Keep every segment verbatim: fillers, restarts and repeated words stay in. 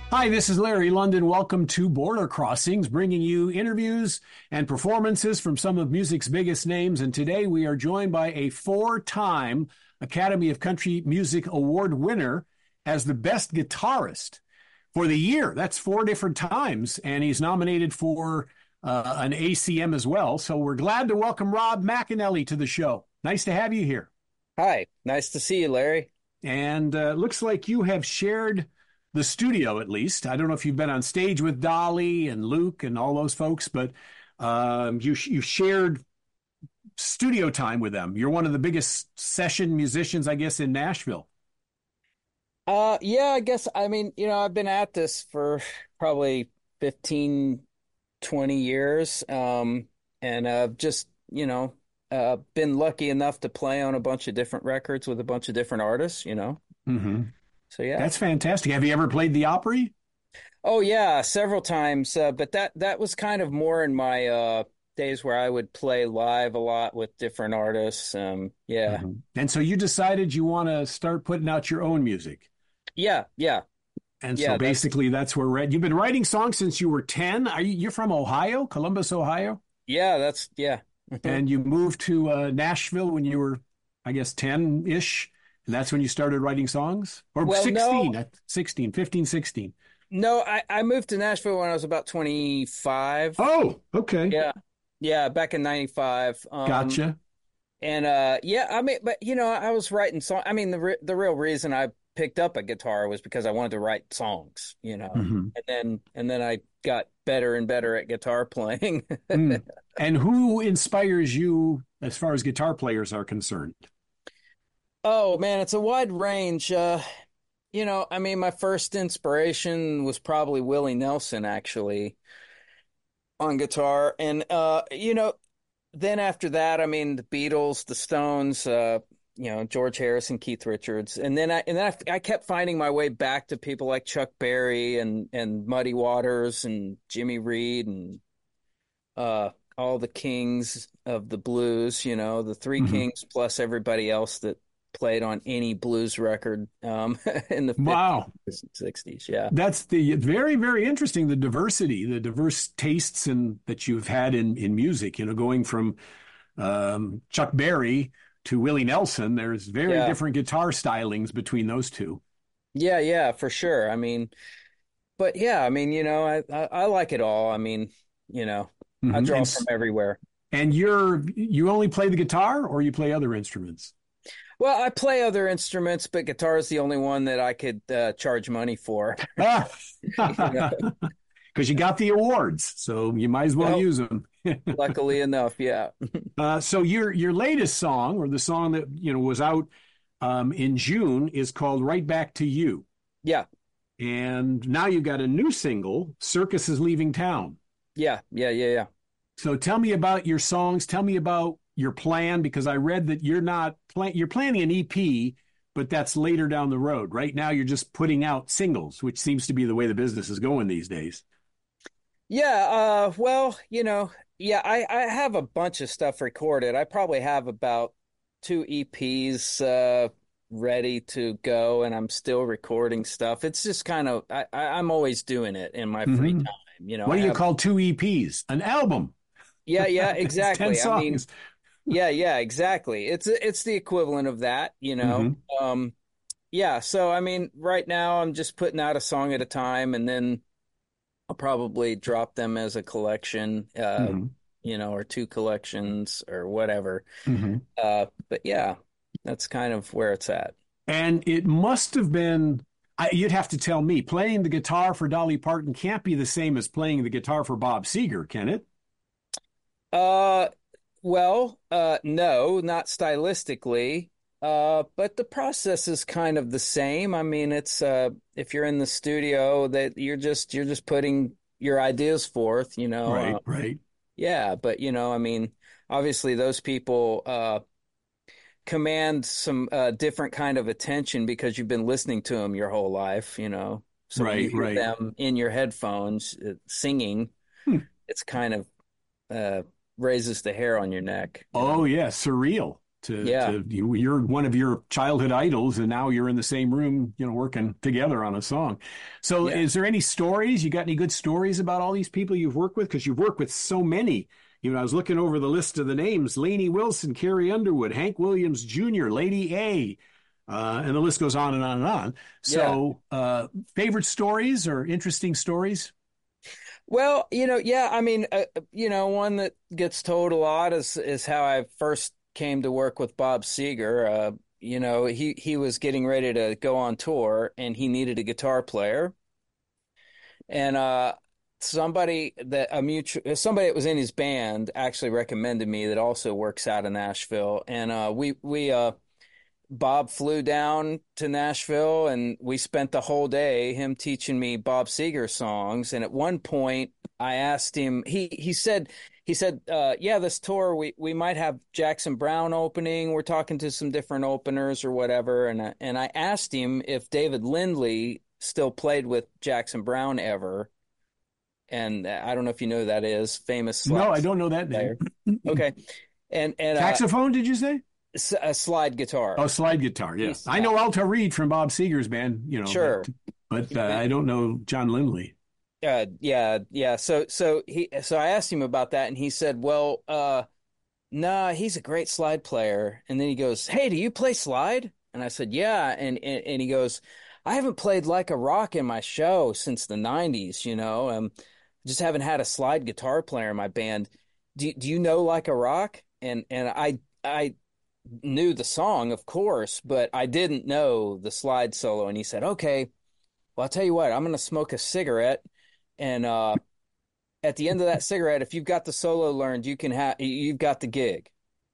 Hi, this is Larry London. Welcome to Border Crossings, bringing you interviews and performances from some of music's biggest names. And today we are joined by a four-time Academy of Country Music Award winner as the best guitarist for the year. That's four different times, and he's nominated for uh, an A C M as well. So we're glad to welcome Rob McAnally to the show. Nice to have you here. Hi, nice to see you, Larry. And uh, looks like you have shared the studio, at least. I don't know if you've been on stage with Dolly and Luke and all those folks, but um, you you shared studio time with them. You're one of the biggest session musicians, I guess, in Nashville. Uh, yeah, I guess, I mean, you know, I've been at this for probably fifteen, twenty years. Um, and I've just, you know, uh, been lucky enough to play on a bunch of different records with a bunch of different artists, you know. Mm-hmm. So yeah. That's fantastic. Have you ever played the Opry? Oh yeah, several times. Uh, but that that was kind of more in my uh days where I would play live a lot with different artists. Um, yeah. Mm-hmm. And so you decided you want to start putting out your own music. Yeah, yeah. And so Yeah, that's basically that's where we're at. You've been writing songs since you were ten. Are you, you're from Ohio, Columbus, Ohio? yeah, that's yeah. And you moved to uh, Nashville when you were, I guess, ten-ish. And that's when you started writing songs? Or Well, no, sixteen, uh, sixteen, fifteen, sixteen. no, I, I moved to Nashville when I was about twenty-five. Oh, okay. Yeah. Yeah, back in ninety-five. Um, Gotcha. and uh yeah, I mean, but you know, I was writing song. I mean, the re the real reason I picked up a guitar was because I wanted to write songs, you know. Hmm. And then and then I got better and better at guitar playing. Mm. And who inspires you as far as guitar players are concerned? Oh man, it's a wide range. Uh, you know, I mean, my first inspiration was probably Willie Nelson, actually, on guitar. And uh, you know, then after that, I mean, the Beatles, the Stones, uh, you know, George Harrison, Keith Richards, and then I and then I, I kept finding my way back to people like Chuck Berry and and Muddy Waters and Jimmy Reed and uh, all the kings of the blues. You know, the three Hmm. kings plus everybody else that played on any blues record um, in the fifties Wow. and sixties. Yeah. That's the very, very interesting, the diversity, the diverse tastes and that you've had in, in music, you know, going from um, Chuck Berry to Willie Nelson. There's very Yeah. different guitar stylings between those two. Yeah. Yeah, for sure. I mean, but yeah, I mean, you know, I, I, I like it all. I mean, you know, I Hmm. draw And from everywhere. and you're you only play the guitar or you play other instruments? Well, I play other instruments, but guitar is the only one that I could uh, charge money for. Ah, You know? because you got the awards, so you might as well Well, use them. luckily enough, yeah. Uh, so your your latest song, or the song that you know was out um, in June, is called "Right Back to You," Yeah. and now you've got a new single, "Circus is Leaving Town." Yeah. Yeah. Yeah. Yeah. So tell me about your songs. Tell me about your plan, because I read that you're not plan you're planning an E P, but that's later down the road. Right now, you're just putting out singles, which seems to be the way the business is going these days. Yeah, uh, well, you know, yeah, I, I have a bunch of stuff recorded. I probably have about two E Ps uh, ready to go, and I'm still recording stuff. It's just kind of I, I I'm always doing it in my free Hmm. time. You know, What I do you have call two E Ps? An album. yeah, yeah, It's ten exactly. I mean, songs. yeah, yeah, exactly. It's it's the equivalent of that, you know. Hmm. Um, yeah, so I mean, right now I'm just putting out a song at a time, and then I'll probably drop them as a collection, uh, Hmm. you know, or two collections or whatever. Hmm. Uh, but yeah, that's kind of where it's at. And it must have been, I, you'd have to tell me, playing the guitar for Dolly Parton can't be the same as playing the guitar for Bob Seger, can it? Uh, well, uh, no, not stylistically. Uh, but the process is kind of the same. I mean, it's uh, if you're in the studio, that you're just you're just putting your ideas forth, you know. Right, Uh, right. yeah, but you know, I mean, obviously those people uh command some uh, different kind of attention because you've been listening to them your whole life, you know. So when you Right, hear right. them in your headphones uh, singing, Hmm. it's kind of uh, raises the hair on your neck, you Oh, know. yeah, surreal. To, Yeah. to you, you're one of your childhood idols, and now you're in the same room, you know, working together on a song. So, Yeah. is there any stories? You got any good stories about all these people you've worked with? Because you've worked with so many. You know, I was looking over the list of the names: Lainey Wilson, Carrie Underwood, Hank Williams Junior, Lady A, uh, and the list goes on and on and on. Yeah. So, uh, favorite stories or interesting stories? Well, you know, yeah, I mean, uh, you know, one that gets told a lot is is how I first came to work with Bob Seger. Uh, you know, he he was getting ready to go on tour and he needed a guitar player. And uh somebody that a mutual somebody that was in his band actually recommended me that also works out of Nashville. And uh we we uh Bob flew down to Nashville and we spent the whole day him teaching me Bob Seger songs. And at one point I asked him, he he said he said, uh, yeah, this tour we we might have Jackson Browne opening. We're talking to some different openers or whatever. And I, and I asked him if David Lindley still played with Jackson Browne ever. And I don't know if you know who that is, famous slide No, I don't know that name. player. Okay. And and uh, Saxophone, did you say? s- a slide guitar. Oh, slide guitar. Yeah, He's- I know Alta Reed from Bob Seger's band. You know, Sure. but, but uh, I don't know John Lindley. Uh, yeah, yeah. So, so he, so I asked him about that, and he said, "Well, uh, nah, he's a great slide player." And then he goes, "Hey, do you play slide?" And I said, "Yeah." And and, and he goes, "I haven't played Like a Rock in my show since the nineties. You know, um, just haven't had a slide guitar player in my band. Do do you know Like a Rock?" And and I I knew the song, of course, but I didn't know the slide solo. And he said, "Okay, well, I'll tell you what, I'm going to smoke a cigarette." And uh, at the end of that cigarette, if you've got the solo learned, you can have you've got the gig.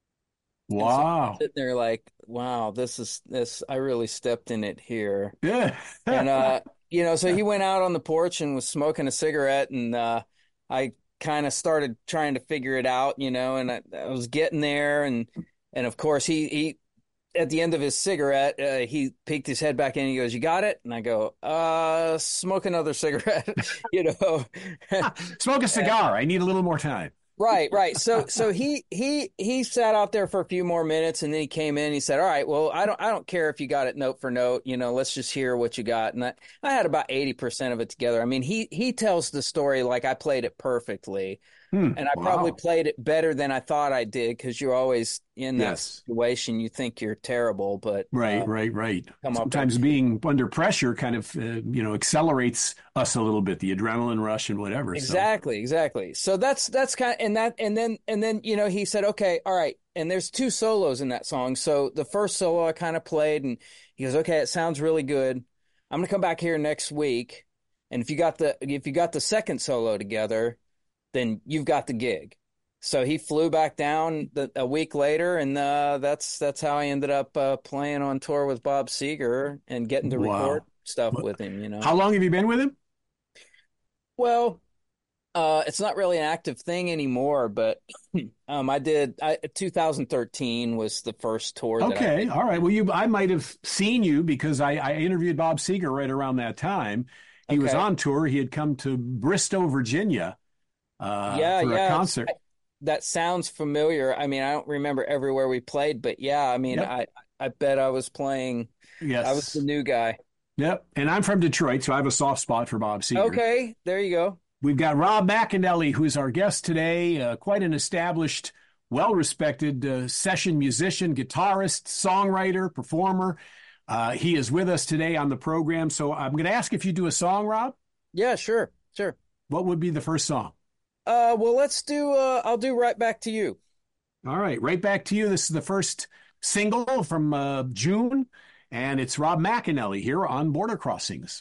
And so I'm Wow. sitting there like, wow, this is this. I really stepped in it here. Yeah. And uh, you know, so he went out on the porch and was smoking a cigarette, and uh, I kind of started trying to figure it out, you know, and I, I was getting there, and and of course he he at the end of his cigarette, uh, he peeked his head back in and he goes, "You got it?" And I go, uh, smoke another cigarette, you know. Smoke a cigar. I need a little more time. Right, right. So so he he he sat out there for a few more minutes and then he came in and he said, "All right, well, I don't I don't care if you got it note for note, you know, let's just hear what you got." And I, I had about eighty percent of it together. I mean, he he tells the story like I played it perfectly. Hmm. And I Wow. probably played it better than I thought I did because you're always in that Yes. situation. You think you're terrible, but Right, uh, right, right. come up Sometimes being under pressure kind of, uh, you know, accelerates us a little bit, the adrenaline rush and whatever. So, exactly, exactly. So that's that's kind of, and that and then and then you know he said, "Okay, all right." And there's two solos in that song. So the first solo I kind of played, and he goes, "Okay, it sounds really good. I'm gonna come back here next week, and if you got the if you got the second solo together, then you've got the gig." So he flew back down the, a week later, and uh, that's that's how I ended up uh, playing on tour with Bob Seger and getting to record wow. stuff with him. You know, How long have you been with him? well. Uh, it's not really an active thing anymore, but um, I did. I, two thousand thirteen was the first tour that I Okay, did. all right. Well, you, I might have seen you because I, I interviewed Bob Seger right around that time. He was Okay. on tour. He had come to Bristow, Virginia, uh, Yeah, for a yeah. concert. That sounds familiar. I mean, I don't remember everywhere we played, but yeah, I mean, Yep. I I bet I was playing. I was the Yes. new guy. Yep. And I'm from Detroit, so I have a soft spot for Bob Seger. Okay, there you go. We've got Rob McAnally, who's our guest today, uh, quite an established, well-respected uh, session musician, guitarist, songwriter, performer. Uh, he is with us today on the program. So I'm going to ask if you do a song, Rob. Yeah, sure, sure. What would be the first song? Uh, well, let's do. Uh, I'll do Right Back to You. All right, right back to you. This is the first single from uh, June, and it's Rob McAnally here on Border Crossings.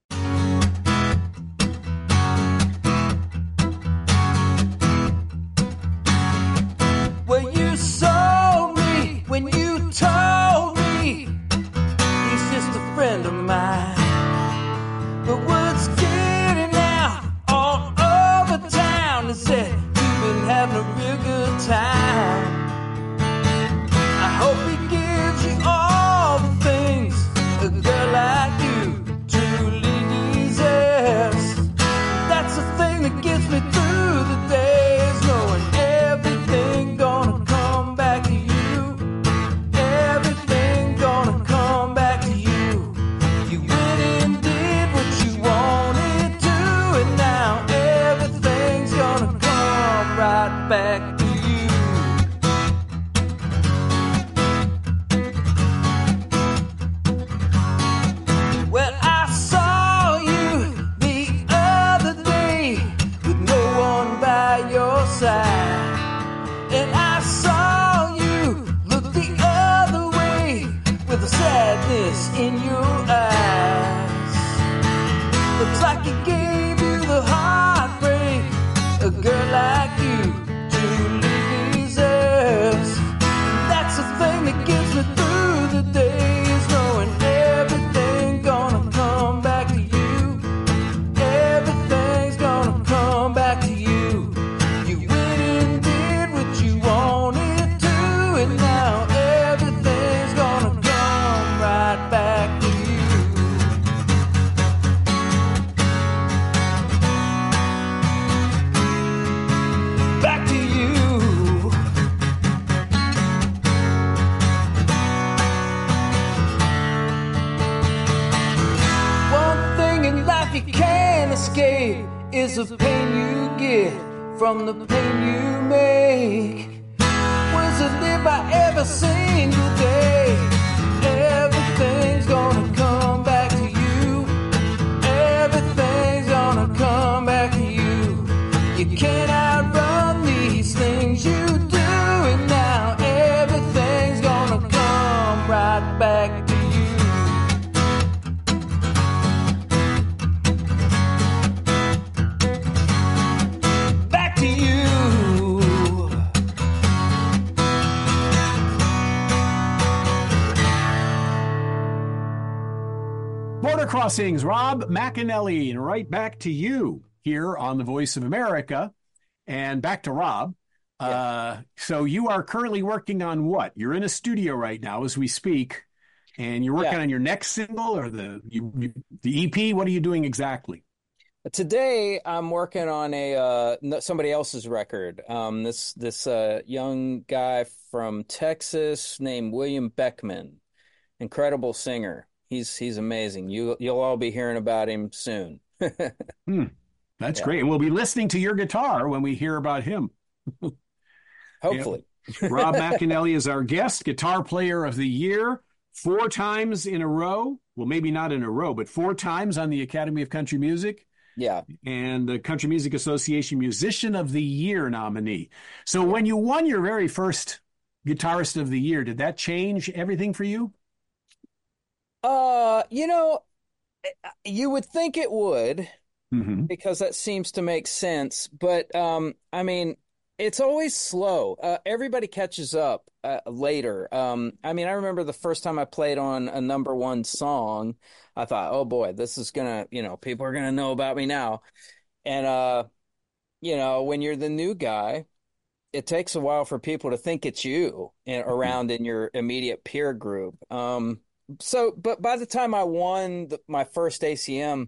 Well, you sold me when you told me he's just a friend of mine. But what's getting out all over town is that you've been having a real good time. I hope he gives you all the things a girl like you dreams the pain you get from the pain you make. Was to live by every single day. Everything's gonna come back to you. Everything's gonna come back to you. You can't outrun these things you do, and now everything's gonna come right back to you. Back to you. Border Crossings, Rob McAnally, and right back to you here on the Voice of America, and back to Rob. Yeah. Uh, so you are currently working on what? You're in a studio right now as we speak, and you're working yeah. on your next single or the you, you, the E P. What are you doing exactly? Today, I'm working on a uh, somebody else's record. Um, this this uh, young guy from Texas named William Beckman, incredible singer. He's he's amazing. You you'll all be hearing about him soon. hmm. That's yeah. great. And we'll be listening to your guitar when we hear about him. Hopefully. Yeah. Rob McAnally is our guest, guitar player of the year, four times in a row. Well, maybe not in a row, but four times on the Academy of Country Music. Yeah. And the Country Music Association Musician of the Year nominee. So when you won your very first Guitarist of the Year, did that change everything for you? Uh, you know, you would think it would. Mm-hmm. Because that seems to make sense. But, um, I mean, it's always slow. Uh, everybody catches up uh, later. Um, I mean, I remember the first time I played on a number one song, I thought, oh, boy, this is going to, you know, people are going to know about me now. And, uh, you know, when you're the new guy, it takes a while for people to think it's you and around in your immediate peer group. Um, so, but by the time I won the, my first A C M,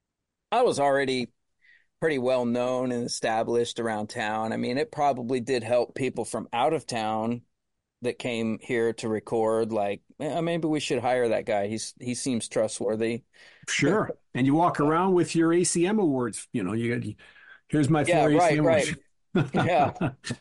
I was already pretty well known and established around town. I mean, it probably did help people from out of town that came here to record. Like, eh, maybe we should hire that guy. He's he seems trustworthy. Sure. And you walk around with your A C M awards. You know, you got here's my four yeah, A C M right, awards. Right. Yeah.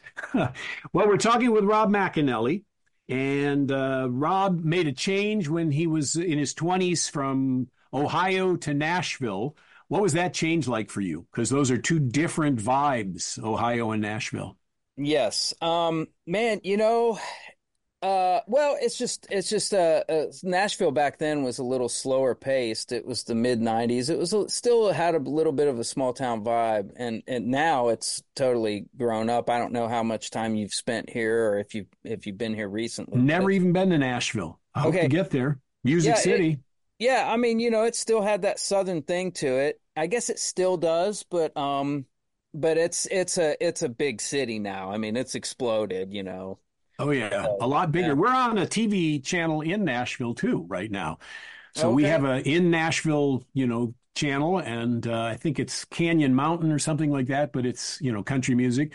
Well, we're talking with Rob McAnally, and uh, Rob made a change when he was in his twenties from Ohio to Nashville. What was that change like for you? Because those are two different vibes, Ohio and Nashville. Yes. Um, man, you know, uh, well, it's just, it's just, uh, uh, Nashville back then was a little slower paced. It was the mid nineties. It was a, still had a little bit of a small town vibe. And, and now it's totally grown up. I don't know how much time you've spent here or if you, if you've been here recently. Never but... even been to Nashville. I hope okay. to get there. Music yeah, City. It, Yeah, I mean, you know, it still had that Southern thing to it. I guess it still does, but um, but it's it's a it's a big city now. I mean, it's exploded, you know. Oh yeah, so, a lot bigger. Yeah. We're on a T V channel in Nashville too right now, so okay. we have a in Nashville, you know, channel, and uh, I think it's Canyon Mountain or something like that. But it's you know country music.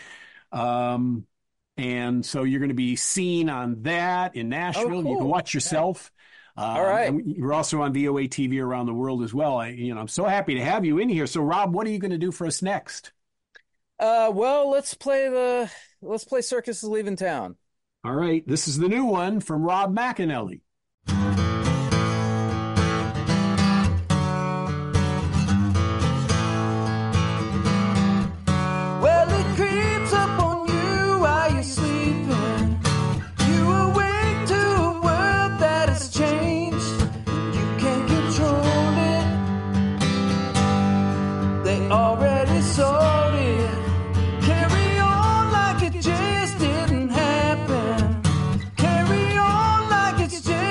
Um, and so you're going to be seen on that in Nashville. Oh, cool. You can watch yourself. Uh, All right. You're also on V O A T V around the world as well. I, you know, I'm so happy to have you in here. So, Rob, what are you going to do for us next? Uh, well, let's play the let's play Circus is Leaving Town. All right. This is the new one from Rob McAnally. Well, it creeps up on you while you're sleeping. You awake to a world that has changed. You can't control it. They already sold it. Carry on like it just didn't happen. Carry on like it's just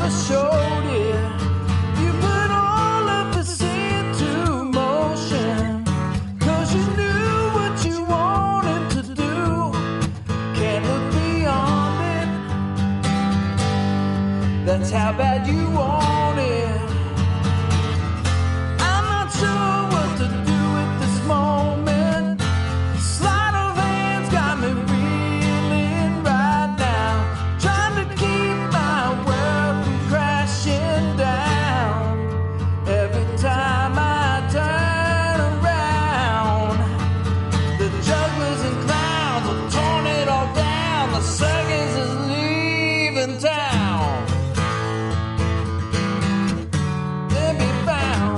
never showed it. You put all of this into motion, 'cause you knew what you wanted to do. Can't look beyond it. That's how bad you want it. I'm not sure what to do at this moment. Sleight of hand's got me reeling right now, trying to keep my world from crashing down. Every time I turn around, the jugglers and clowns have torn it all down. The circus is leaving town. They'll be found.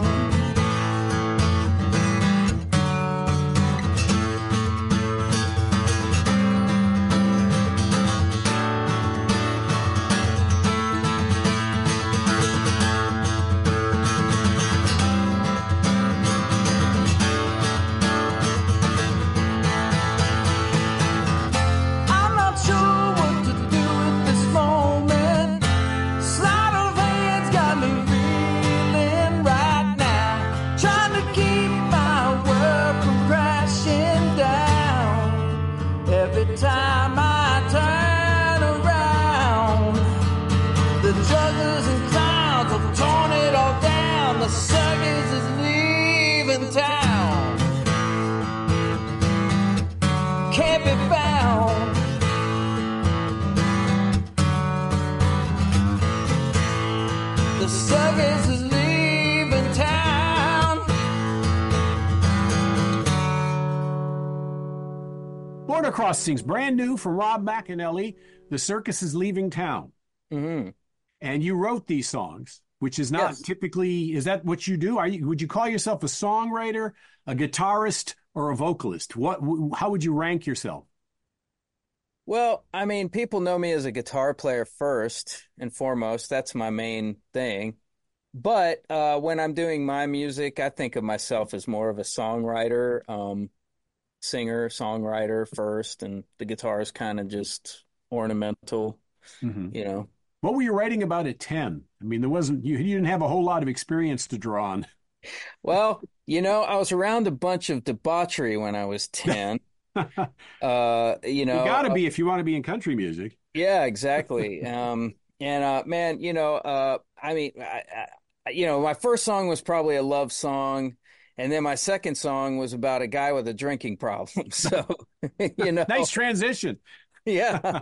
I'm not sure what to do at this moment. Sleight of hand's got me reeling right now, trying to keep my world from crashing down. Every time I turn around, the jugglers and clowns have torn it all down. The circus is leaving town. Can't be found. The circus is leaving town. Border Crossings, brand new from Rob McAnally. The circus is leaving town. Hmm. And you wrote these songs, which is not Yes. typically, is that what you do? Are you, would you call yourself a songwriter, a guitarist, or a vocalist? What, how would you rank yourself? Well, I mean, people know me as a guitar player first and foremost. That's my main thing. But uh, when I'm doing my music, I think of myself as more of a songwriter, um, singer, songwriter first, and the guitar is kind of just ornamental, Mhm. you know. What were you writing about at ten? I mean, there wasn't, you, you didn't have a whole lot of experience to draw on. Well, you know, I was around a bunch of debauchery when I was ten. Uh, you You know, got to be if you want to be in country music. Yeah, exactly. Um, and uh, man, you know, uh, I mean, I, I, you know, my first song was probably a love song, and then my second song was about a guy with a drinking problem. So, you know, Nice transition. yeah,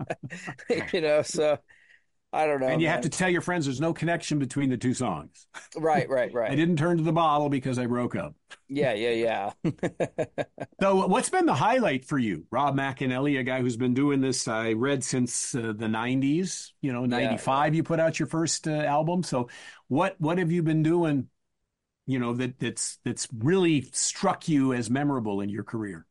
you know, so I don't know, And you have man. to tell your friends there's no connection between the two songs. Right, right, I right. didn't turn to the bottle because I broke up. Yeah, yeah, yeah. So, what's been the highlight for you? Rob McAnally, a guy who's been doing this, I read since uh, the nineties, you know, Yeah, ninety-five, you put out your first uh, album. So, what what have you been doing, you know, that that's that's really struck you as memorable in your career?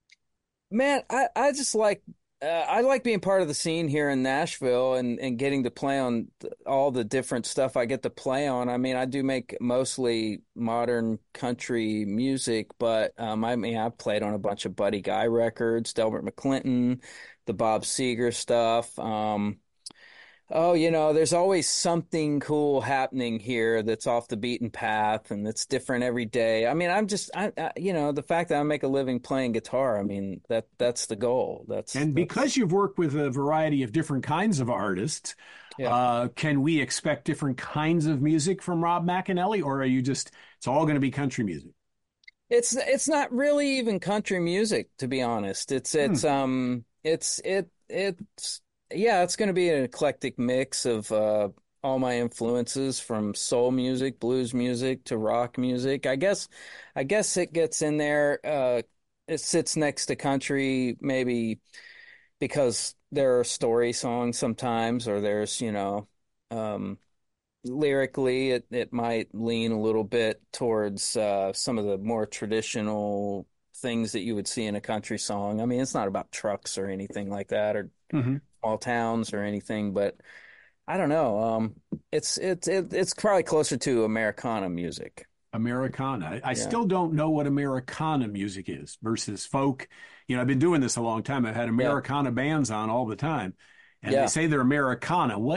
Man, I, I just like uh, I like being part of the scene here in Nashville and, and getting to play on th- all the different stuff I get to play on. I mean, I do make mostly modern country music, but um, I mean, I've played on a bunch of Buddy Guy records, Delbert McClinton, the Bob Seger stuff. Um, Oh, you know, there's always something cool happening here that's off the beaten path and that's different every day. I mean, I'm just, I, I, you know, the fact that I make a living playing guitar, I mean, that that's the goal. That's, And that's because you've worked with a variety of different kinds of artists, yeah. uh, can we expect different kinds of music from Rob McAnally, or are you just, it's all going to be country music? It's it's not really even country music, to be honest. It's Hmm. it's um it's it it's yeah, it's going to be an eclectic mix of uh all my influences from soul music, blues music to rock music. I guess I guess it gets in there uh it sits next to country maybe because there are story songs sometimes or there's, you know, um lyrically it, it might lean a little bit towards uh, some of the more traditional things that you would see in a country song. I mean, it's not about trucks or anything like that or Mm-hmm. small towns or anything, but I don't know. Um, it's it's it, it's probably closer to Americana music. Americana. I, I Yeah. still don't know what Americana music is versus folk. You know, I've been doing this a long time. I've had Americana bands on all the time, and they Yeah. say they're Americana. What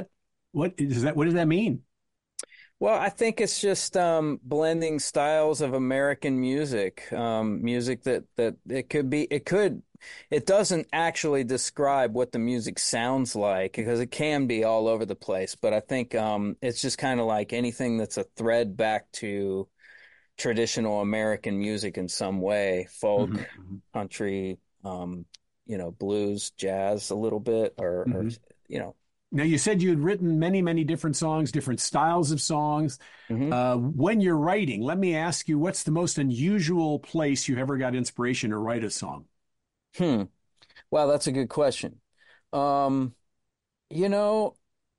What is that? What does that mean? Well, I think it's just um, blending styles of American music, um, music that that it could be, it could, it doesn't actually describe what the music sounds like because it can be all over the place. But I think um, it's just kind of like anything that's a thread back to traditional American music in some way, folk, Hmm. country, um, you know, blues, jazz, a little bit, or, or Hmm. you know. Now, you said you had written many, many different songs, different styles of songs. Mhm. Uh, when you're writing, let me ask you, what's the most unusual place you ever got inspiration to write a song? Hmm. Wow, that's a good question. Um, you know,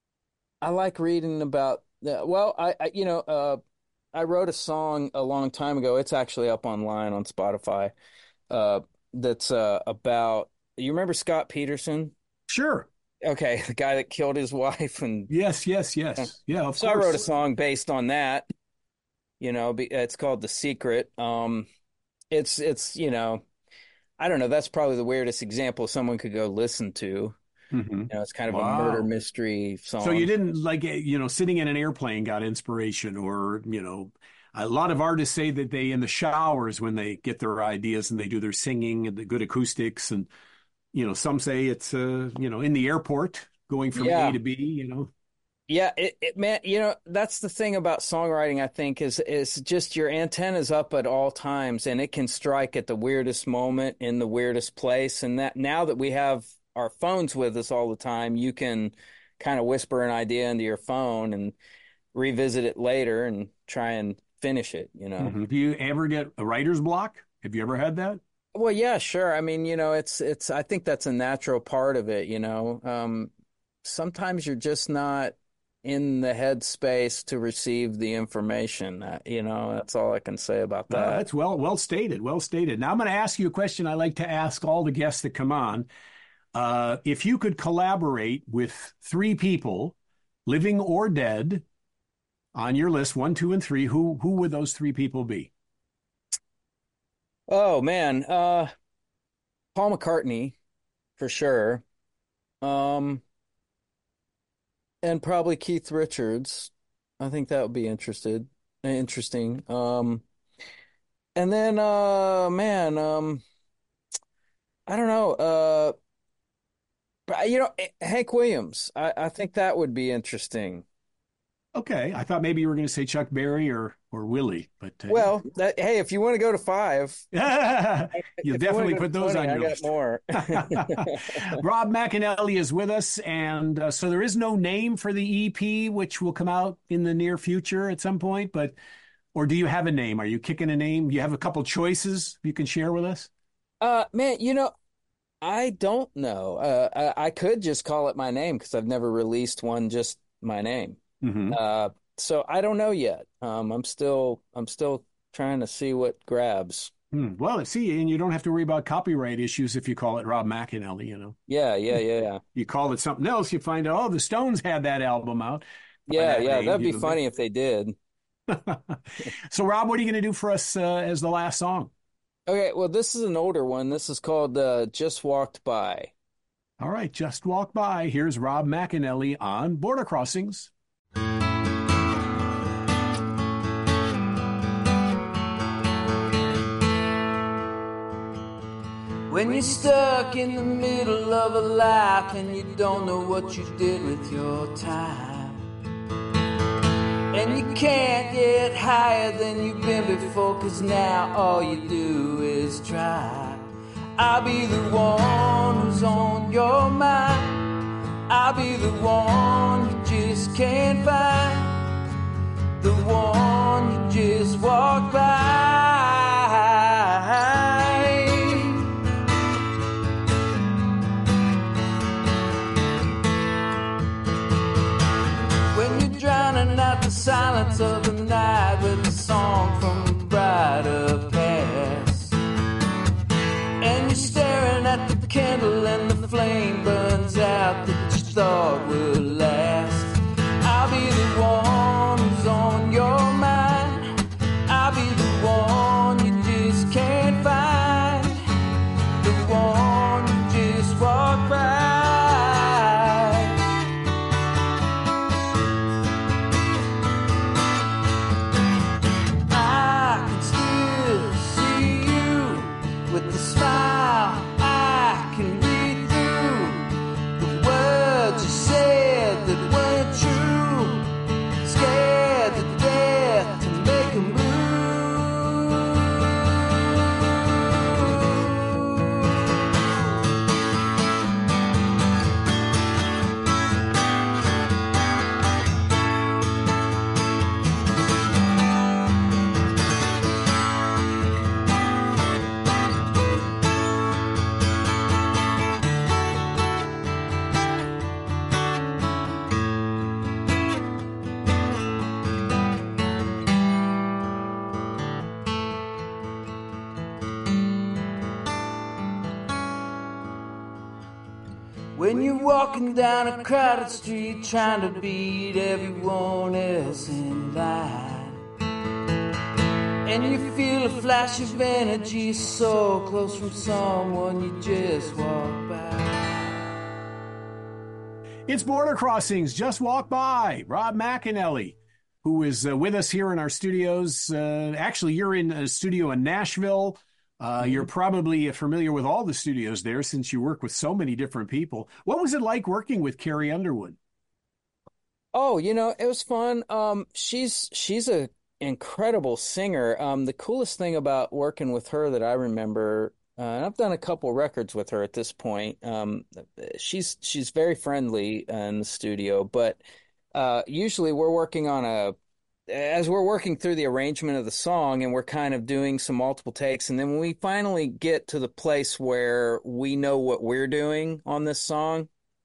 I like reading about the, well, I, I you know, uh, I wrote a song a long time ago. It's actually up online on Spotify. Uh, that's uh about, you remember Scott Peterson? Sure. Okay, the guy that killed his wife and Yes, yes, yes. Yeah, of so I wrote a course. song based on that. You know, be- it's called The Secret. Um, it's it's you know, I don't know. That's probably the weirdest example someone could go listen to. Hmm. You know, it's kind of a murder Wow. mystery So you song. didn't like, eh, you know, sitting in an airplane got inspiration, or, you know, a lot of artists say that they, in the showers, when they get their ideas and they do their singing and the good acoustics, and, you know, some say it's, uh, you know, in the airport going from A Yeah, to B, you know. yeah. It, it man, you know, that's the thing about songwriting. I think is is just your antenna's up at all times, and it can strike at the weirdest moment in the weirdest place. And that now that we have our phones with us all the time, you can kind of whisper an idea into your phone and revisit it later and try and finish it, you know. Mhm. Do you ever get a writer's block? Have you ever had that? Well, yeah, sure. I mean, you know, it's it's I think that's a natural part of it, you know. Um, sometimes you're just not in the headspace to receive the information. Uh, you know, that's all I can say about Uh, that. that's well, well stated, well stated. Now I'm going to ask you a question I like to ask all the guests that come on. Uh, if you could collaborate with three people, living or dead, on your list, one, two, and three, who who would those three people be? Oh man, uh, Paul McCartney for sure. Um, and probably Keith Richards. I think that would be interested interesting. Um, and then uh man, um I don't know. Uh but you know, Hank Williams. I I think that would be interesting. Okay, I thought maybe you were going to say Chuck Berry or or Willie, but uh, Well, that, hey, if you want to go to five, yeah, you'll if you want to definitely go to put those twenty, on I your got list. more. Rob McAnally is with us, and uh, so there is no name for the E P, which will come out in the near future at some point. But or do you have a name? Are you kicking a name? You have a couple choices you can share with us. Uh, man, you know, I don't know. Uh, I, I could just call it my name because I've never released one just my name. Hmm. Uh, so I don't know yet. Um, I'm still I'm still trying to see what grabs. Hmm. Well, see, and you don't have to worry about copyright issues if you call it Rob McAnally. You know, Yeah, yeah, yeah, yeah. you call it something else, you find out, oh, the Stones had that album out by Yeah, that yeah, name. that'd be You funny if they did. know. So, Rob, what are you going to do for us uh, as the last song? Okay, well, this is an older one. This is called uh, Just Walked By. All right, just walk by. Here's Rob McAnally on Border Crossings. When you're stuck in the middle of a life and you don't know what you did with your time, and you can't get higher than you've been before, 'cause now all you do is try. I'll be the one who's on your mind. I'll be the one you just can't find. The one you just walk by. When you're drowning out the silence of the night with a song from a brighter past, and you're staring at the candle and the flame burns out that you thought would last. I'll be the one who's on your mind. I'll be the one you just can't find. The one you just walk by. When you're walking down a crowded street trying to beat everyone else in line, and you feel a flash of energy so close from someone you just walk by. It's Border Crossings, Just Walk By. Rob McAnally, who is uh, with us here in our studios. Uh, actually, you're in a studio in Nashville. Uh, you're probably familiar with all the studios there since you work with so many different people. What was it like working with Carrie Underwood? Oh, you know, it was fun. Um, she's she's a incredible singer. Um, the coolest thing about working with her that I remember, uh, and I've done a couple records with her at this point. Um, she's she's very friendly in the studio, but uh, usually we're working on a as we're working through the arrangement of the song and we're kind of doing some multiple takes. And then when we finally get to the place where we know what we're doing on this song,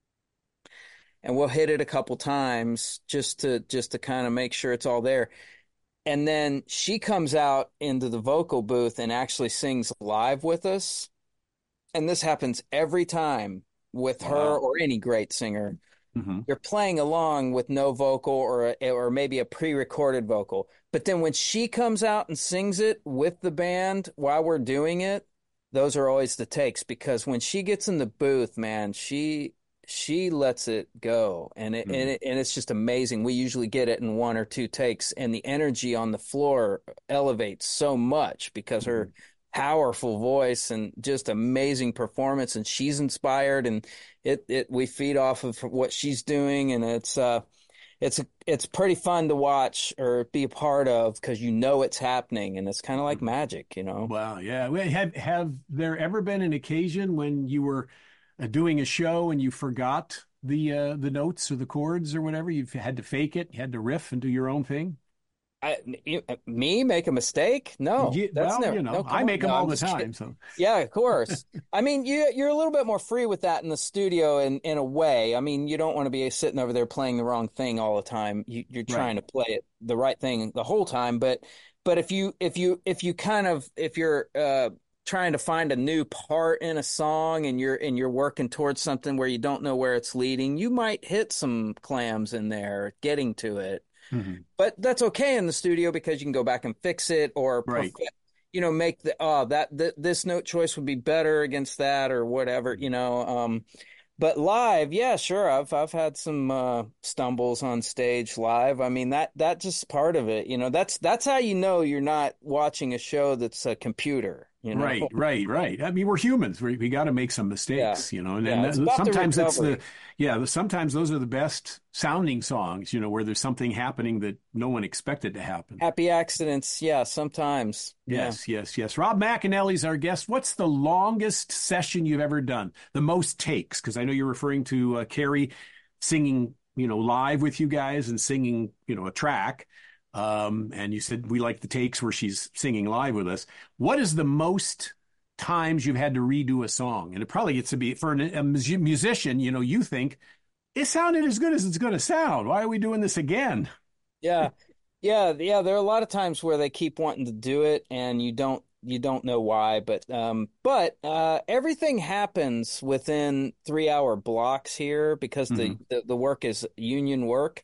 and we'll hit it a couple times just to just to kind of make sure it's all there. And then she comes out into the vocal booth and actually sings live with us. And this happens every time with Wow. her or any great singer. Mm-hmm. You're playing along with no vocal or a, or maybe a pre-recorded vocal. But then when she comes out and sings it with the band while we're doing it, those are always the takes, because when she gets in the booth, man, she she lets it go, and it, Mm-hmm. and it and it's just amazing. We usually get it in one or two takes, and the energy on the floor elevates so much because her powerful voice and just amazing performance, and she's inspired, and it it we feed off of what she's doing, and it's uh it's it's pretty fun to watch or be a part of because you know it's happening, and it's kind of like magic, you know. Wow, yeah. Well, Have have there ever been an occasion when you were uh, doing a show and you forgot the uh, the notes or the chords or whatever? You've had to fake it, you had to riff and do your own thing? I, you, me make a mistake? No, Yeah, that's well, never. you know, No, I come on. make them No, all I'm the just time. kidding. So Yeah, of course. I mean, you you're a little bit more free with that in the studio in in a way. I mean, you don't want to be sitting over there playing the wrong thing all the time. You, you're trying right. to play it the right thing the whole time. But but if you if you if you kind of if you're uh trying to find a new part in a song and you're and you're working towards something where you don't know where it's leading, you might hit some clams in there getting to it. Mm-hmm. But that's okay in the studio because you can go back and fix it or Right. perfect, you know, make the oh that th this note choice would be better against that or whatever, you know. Um, but live, yeah, sure, I've I've had some uh, stumbles on stage live. I mean that that just part of it, you know. That's that's how you know you're not watching a show that's a computer, you know. Right, right, right. I mean, we're humans. We we got to make some Yeah, mistakes, you know. And, yeah, and it's that- about the sometimes it's the recovery. yeah. Sometimes those are the best sounding songs, you know, where there's something happening that no one expected to happen. Happy accidents, yeah, sometimes. Yeah. Yes, yes, yes. Rob McAnally's our guest. What's the longest session you've ever done? The most takes? Because I know you're referring to uh, Carrie singing, you know, live with you guys and singing, you know, a track. Um, and you said we like the takes where she's singing live with us. What is the most times you've had to redo a song? And it probably gets to be for an, a mus- musician, you know, you think it sounded as good as it's going to sound. Why are we doing this again? Yeah. Yeah, yeah, there are a lot of times where they keep wanting to do it and you don't you don't know why, but um but uh everything happens within three hour blocks here because the, Mhm. the the work is union work.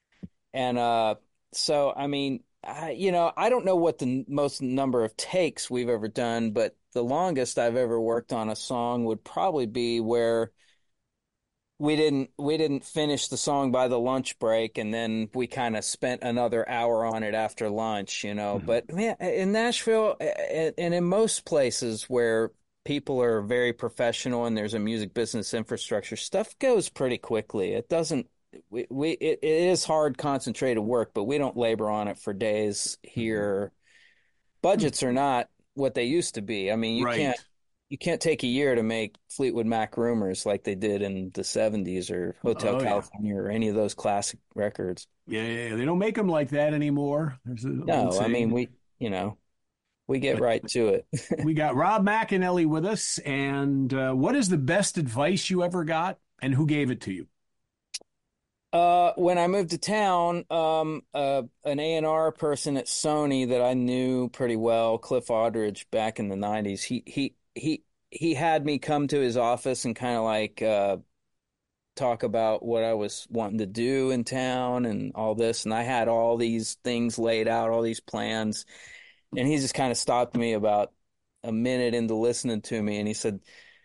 And uh so I mean, I, you know, I don't know what the n- most number of takes we've ever done, but the longest I've ever worked on a song would probably be where we didn't we didn't finish the song by the lunch break, and then we kind of spent another hour on it after lunch, you know. Mhm. But man, in Nashville a- and in most places where people are very professional and there's a music business infrastructure, stuff goes pretty quickly. It doesn't we, we it, it is hard concentrated work, but we don't labor on it for days here. Budgets are not what they used to be. I mean, you can't Right. you can't take a year to make Fleetwood Mac Rumors like they did in the seventies or Hotel Oh yeah. California or any of those classic records. Yeah, yeah, yeah. They don't make them like that anymore. There's an old No, I mean saying. we, you know, we get But right to it. we got Rob McAnally with us. And uh, what is the best advice you ever got, and who gave it to you? Uh, when I moved to town, um, uh, an A and R person at Sony that I knew pretty well, Cliff Aldridge, back in the nineties, he he he he had me come to his office and kind of like uh, talk about what I was wanting to do in town and all this. And I had all these things laid out, all these plans. And he just kind of stopped me about a minute into listening to me. And he said,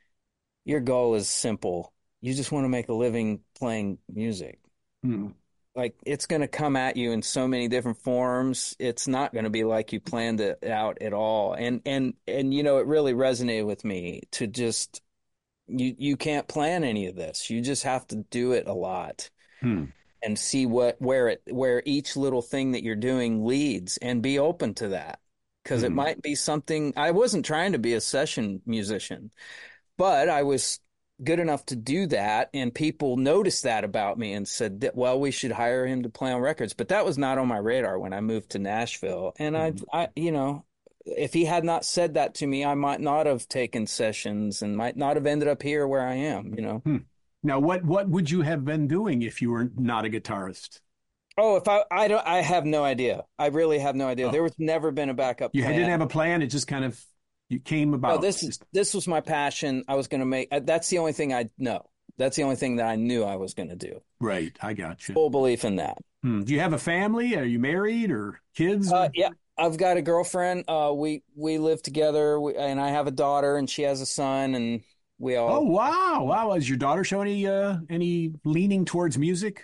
your goal is simple. You just want to make a living playing music. Hmm. Like, it's going to come at you in so many different forms. It's not going to be like you planned it out at all. And, and, and, you know, it really resonated with me to just, you, you can't plan any of this. You just have to do it a lot Hmm. and see what, where it, where each little thing that you're doing leads, and be open to that. Cause it Hmm. might be something. I wasn't trying to be a session musician, but I was good enough to do that, and people noticed that about me and said that, well, we should hire him to play on records. But that was not on my radar when I moved to Nashville. And I, I, you know, if he had not said that to me, I might not have taken sessions and might not have ended up here where I am, you know. Hmm. Now, what what would you have been doing if you were not a guitarist? Oh, if I, I don't, I have no idea. I really have no idea. Oh. There was never been a backup You plan. didn't have a plan. It just kind of you came about. No, this is this was my passion. I was going to make. That's the only thing I know. That's the only thing that I knew I was going to do. Right. I got you. Full belief in that. Hmm. Do you have a family? Are you married or kids? Uh, yeah, I've got a girlfriend. Uh, we we live together, we, and I have a daughter, and she has a son, and we all. Oh, wow. Wow. Does your daughter show any uh, any leaning towards music?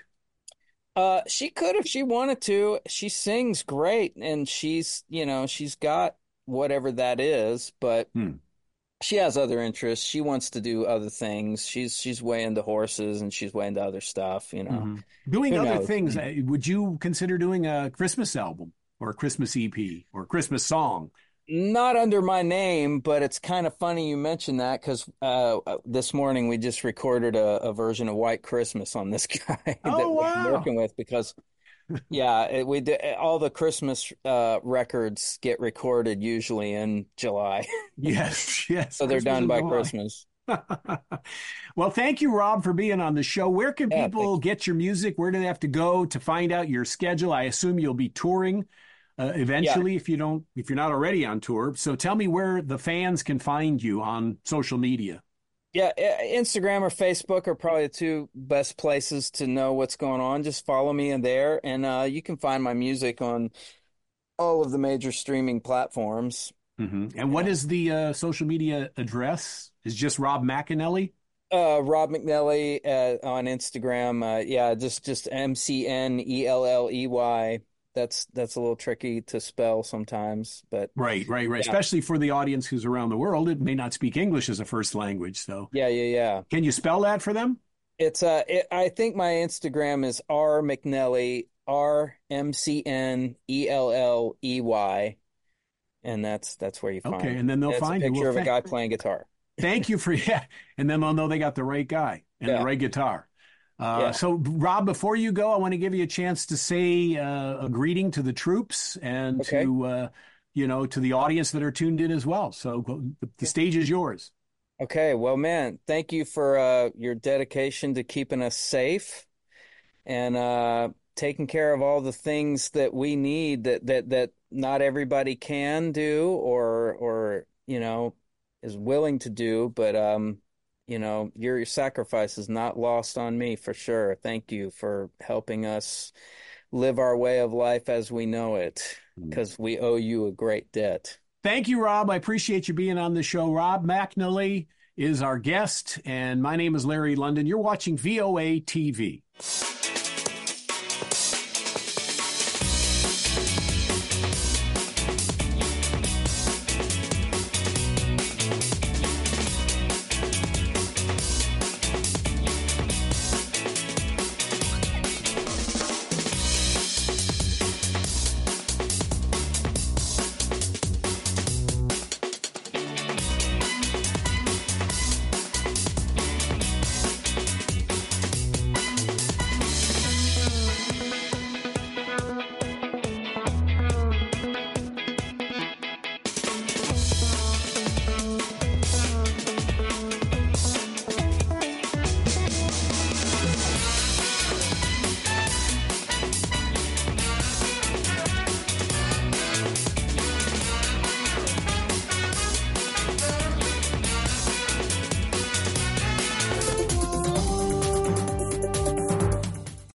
Uh, she could if she wanted to. She sings great, and she's, you know, she's got whatever that is, but Hmm. she has other interests. She wants to do other things. She's she's way into horses, and she's way into other stuff, you know. Mhm. Doing Who other knows? things, uh, would you consider doing a Christmas album or a Christmas E P or a Christmas song? Not under my name, but it's kind of funny you mentioned that, because uh, this morning we just recorded a, a version of White Christmas on this guy that Oh, we're wow. working with, because yeah, it, we did, all the Christmas uh, records get recorded usually in July, Yes, yes. so they're Christmas done in by July. Christmas. Well, thank you, Rob, for being on the show. Where can Yeah, people thank get your music? Where do they have to go to find out your schedule? I assume you'll be touring uh, eventually if you don't, if you're not already on tour. So tell me where the fans can find you on social media. Yeah, I- Instagram or Facebook are probably the two best places to know what's going on. Just follow me in there, and uh, you can find my music on all of the major streaming platforms. Mhm. And what is the uh, social media address? Is just Rob McAnally? Uh, Rob McNelly uh, on Instagram. Uh, yeah, just just M C N E L L E Y. That's that's a little tricky to spell sometimes, but Right, right, right. Yeah. Especially for the audience who's around the world, it may not speak English as a first language. So, yeah, yeah, yeah. can you spell that for them? It's uh, it, I think my Instagram is R McNelly, R M C N E L L E Y, and that's that's where you find. Okay, and then they'll It's find a you. picture Well, of a thank- guy playing guitar. Thank you for yeah, and then they'll know they got the right guy and Yeah. the right guitar. Uh, Yeah. So, Rob, before you go, I want to give you a chance to say uh, a greeting to the troops and Okay. to uh, you know to the audience that are tuned in as well. So, go- the, the stage is yours. Okay, well, man, thank you for uh, your dedication to keeping us safe and uh, taking care of all the things that we need that that that not everybody can do or or you know is willing to do, but um, you know, your, your sacrifice is not lost on me for sure. Thank you for helping us live our way of life as we know it, because we owe you a great debt. Thank you, Rob. I appreciate you being on the show. Rob McNally is our guest, and my name is Larry London. You're watching V O A T V.